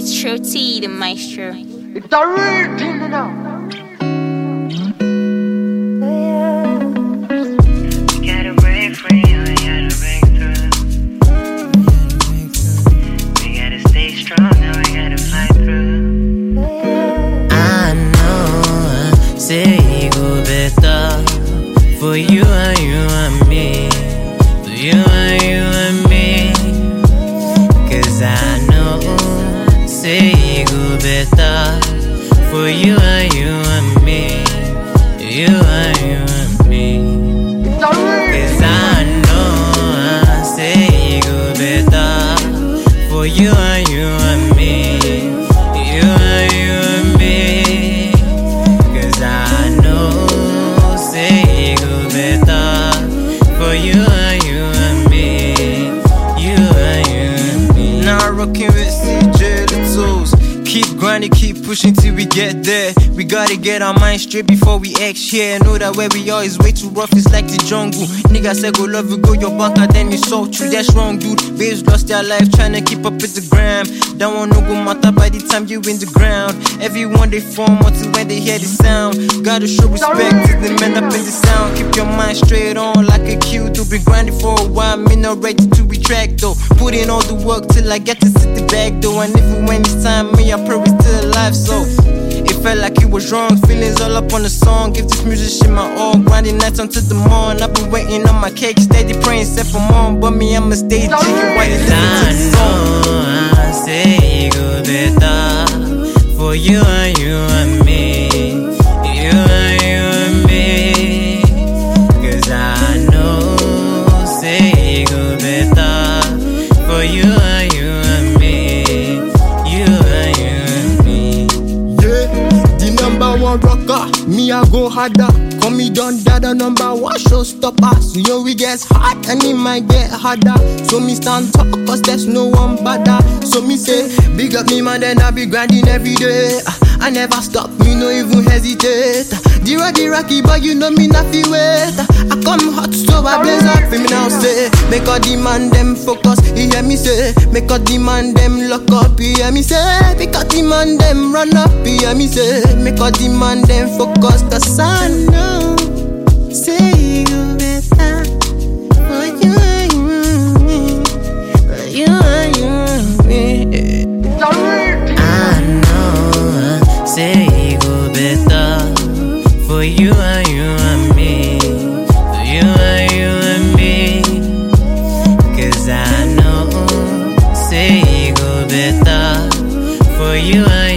It's Shorty, the maestro. It's a real thing now. We gotta break free, we gotta break through. We gotta stay strong, now we gotta fight through. I know, say it go better for you and you and me, for you and you and me. 'Cause I know, say it go better for you and you and me, you and you and me. It's a real 'Cause I know, say it go better for you and you and me, you and you and me. 'Cause I know, say it go better for you and you and me, you and you and me. Now rocking with CJ Littles. Keep grinding, keep pushing till we get there. We gotta get our mind straight before we exhale. Know that where we are is way too rough, it's like the jungle. Niggas say go love you, go your banker, then it's so true. That's wrong, dude. Babes lost their life trying to keep up with the gram. That one no go matter by the time you in the ground. Everyone they form until when they hear the sound. Gotta show respect to the men up in the sound. Keep your mind straight on like a cue. To be grinding for a while, me not ready to retract though. Put in all the work till I get to sit the back though. And even when it's time, me I pray we still alive. So it felt like it was wrong, feelings all up on the song. Give this musician my all, grinding nights until the morn. I've been waiting on my cake, steady praying, set for more. But me, I'ma stay chicken while you listen to the song. I say it go better for you and you and me, you and you and me. 'Cause I know, say it go better for you and you and me, you and you and me. Yeah, the number one rocker, me I go harder. Call me done dada, number one showstopper. So yo, we get hot and it might get harder. So me stand tall cause there's no one better. So me say, big up me man, then I be grinding every day. I never stop, me no even hesitate. The rocky but you know me not fi wait. I come hot so I blaze up for me now say. Make all the man them focus, you hear me say. Make all the man them lock up, you hear me say. Make all the man them run up, you hear me say. Make all the man them focus, cause I know, say you go better for you and you and me, for you and you and me. It's a real thing. I know, say it go better for you and you and me, for you and you and me. 'Cause I know, say it go better for you and